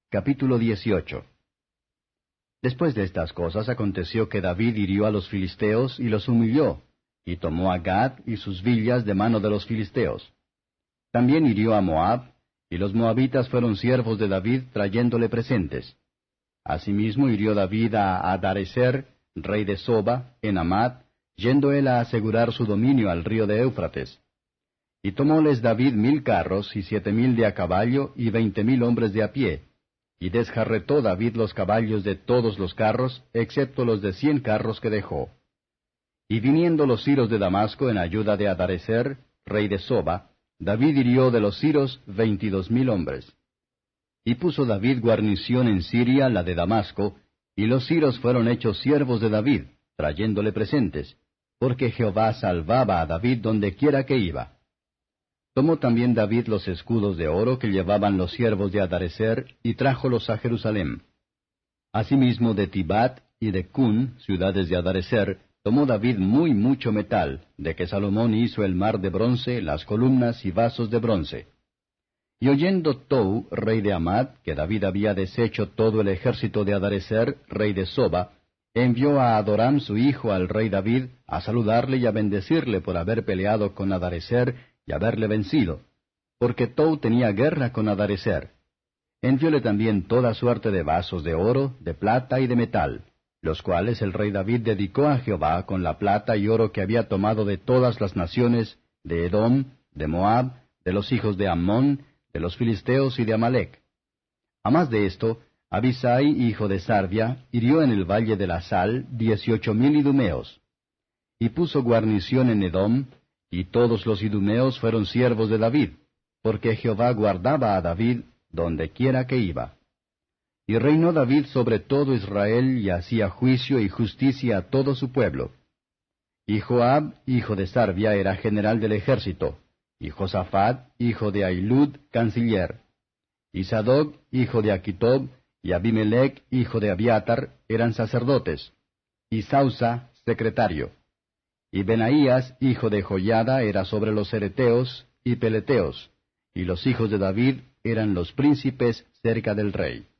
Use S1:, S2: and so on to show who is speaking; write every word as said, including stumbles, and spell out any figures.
S1: Capítulo dieciocho. Después de estas cosas aconteció que David hirió a los filisteos y los humilló, y tomó a Gad y sus villas de mano de los filisteos. También hirió a Moab, y los moabitas fueron siervos de David trayéndole presentes. Asimismo hirió David a Hadarezer, rey de Soba, en Amad, yendo él a asegurar su dominio al río de Éufrates. Y tomóles David mil carros, y siete mil de a caballo, y veinte mil hombres de a pie. Y desjarretó David los caballos de todos los carros, excepto los de cien carros que dejó. Y viniendo los siros de Damasco en ayuda de Hadarezer, rey de Soba, David hirió de los siros veintidós mil hombres. Y puso David guarnición en Siria, la de Damasco, y los siros fueron hechos siervos de David, trayéndole presentes, porque Jehová salvaba a David donde quiera que iba. Tomó también David los escudos de oro que llevaban los siervos de Hadarezer, y trájolos a Jerusalén. Asimismo de Tibat y de Cun, ciudades de Hadarezer, tomó David muy mucho metal, de que Salomón hizo el mar de bronce, las columnas y vasos de bronce. Y oyendo Tou, rey de Amad, que David había deshecho todo el ejército de Hadarezer, rey de Soba, envió a Adoram su hijo al rey David, a saludarle y a bendecirle por haber peleado con Hadarezer y haberle vencido, porque Tou tenía guerra con Hadarezer. Envióle también toda suerte de vasos de oro, de plata y de metal, los cuales el rey David dedicó a Jehová con la plata y oro que había tomado de todas las naciones, de Edom, de Moab, de los hijos de Ammón, de los filisteos y de Amalec. A más de esto, Abisai, hijo de Sarvia, hirió en el valle de la Sal dieciocho mil idumeos. Y puso guarnición en Edom, y todos los idumeos fueron siervos de David, porque Jehová guardaba a David donde quiera que iba. Y reinó David sobre todo Israel, y hacía juicio y justicia a todo su pueblo. Y Joab, hijo de Sarvia, era general del ejército, y Josafat, hijo de Ahilud, canciller. Y Sadoc, hijo de Aquitob, y Abimelech, hijo de Abiatar, eran sacerdotes, y Sausa, secretario. Y Benaías, hijo de Joiada, era sobre los cereteos y peleteos, y los hijos de David eran los príncipes cerca del rey.